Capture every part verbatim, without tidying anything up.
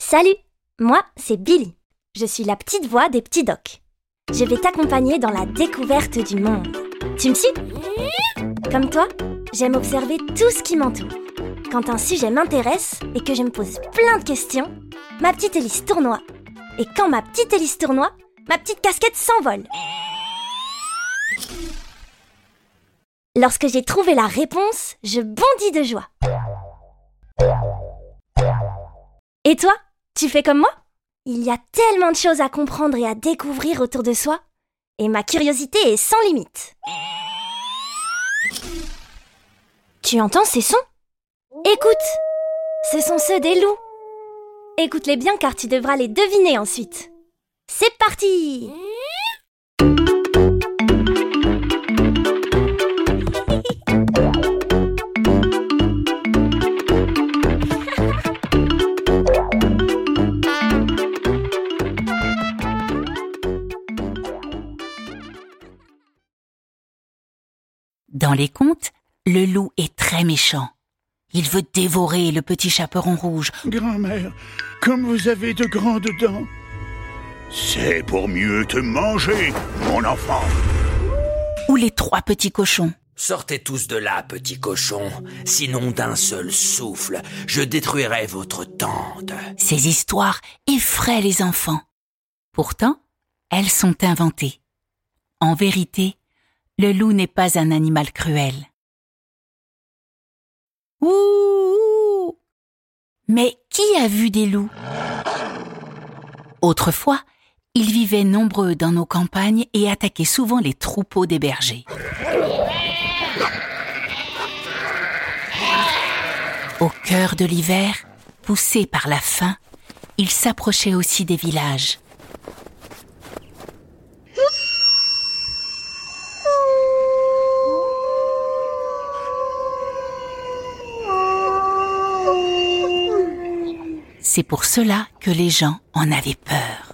Salut, moi c'est Billy. Je suis la petite voix des petits docs. Je vais t'accompagner dans la découverte du monde. Tu me suis ? Comme toi, j'aime observer tout ce qui m'entoure. Quand un sujet m'intéresse et que je me pose plein de questions, ma petite hélice tournoie. Et quand ma petite hélice tournoie, ma petite casquette s'envole. Lorsque j'ai trouvé la réponse, je bondis de joie. Et toi, tu fais comme moi ? Il y a tellement de choses à comprendre et à découvrir autour de soi, et ma curiosité est sans limite. Tu entends ces sons ? Écoute, ce sont ceux des loups. Écoute-les bien car tu devras les deviner ensuite. C'est parti ! Dans les contes, le loup est très méchant. Il veut dévorer le petit chaperon rouge. Grand-mère, comme vous avez de grandes dents. C'est pour mieux te manger, mon enfant. Ou les trois petits cochons. Sortez tous de là, petits cochons, sinon d'un seul souffle, je détruirai votre tente. Ces histoires effraient les enfants. Pourtant, elles sont inventées. En vérité, le loup n'est pas un animal cruel. Ouh! Mais qui a vu des loups? Autrefois, ils vivaient nombreux dans nos campagnes et attaquaient souvent les troupeaux des bergers. Au cœur de l'hiver, poussés par la faim, ils s'approchaient aussi des villages. C'est pour cela que les gens en avaient peur.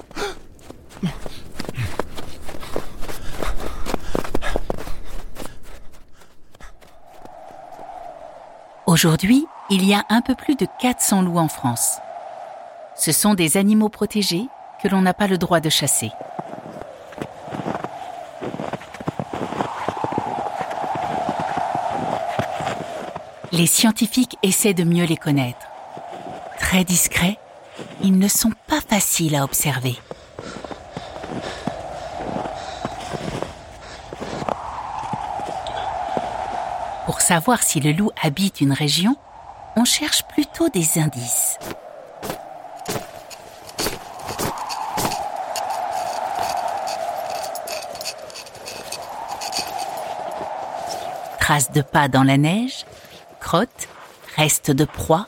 Aujourd'hui, il y a un peu plus de quatre cents loups en France. Ce sont des animaux protégés que l'on n'a pas le droit de chasser. Les scientifiques essaient de mieux les connaître. Très discrets, ils ne sont pas faciles à observer. Pour savoir si le loup habite une région, on cherche plutôt des indices. Traces de pas dans la neige, crottes, restes de proie.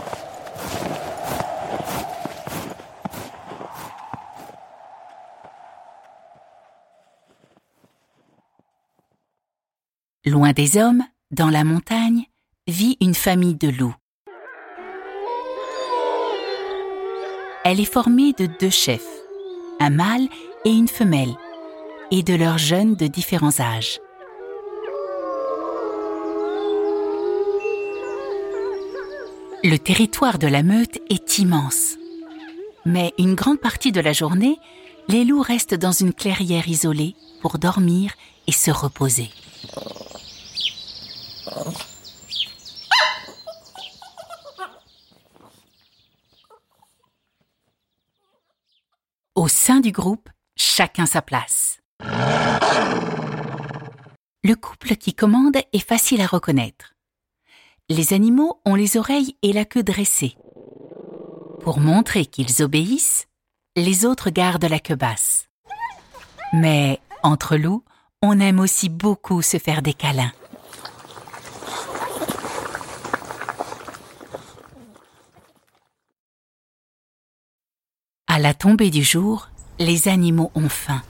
Loin des hommes, dans la montagne, vit une famille de loups. Elle est formée de deux chefs, un mâle et une femelle, et de leurs jeunes de différents âges. Le territoire de la meute est immense, mais une grande partie de la journée, les loups restent dans une clairière isolée pour dormir et se reposer. Au sein du groupe, chacun sa place. Le couple qui commande est facile à reconnaître. Les animaux ont les oreilles et la queue dressées. Pour montrer qu'ils obéissent, les autres gardent la queue basse. Mais entre loups, on aime aussi beaucoup se faire des câlins. À la tombée du jour, les animaux ont faim.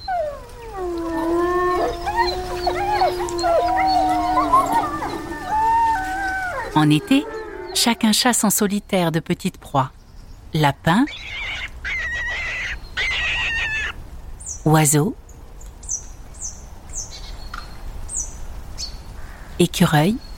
En été, chacun chasse en solitaire de petites proies. Lapins, oiseaux, écureuils,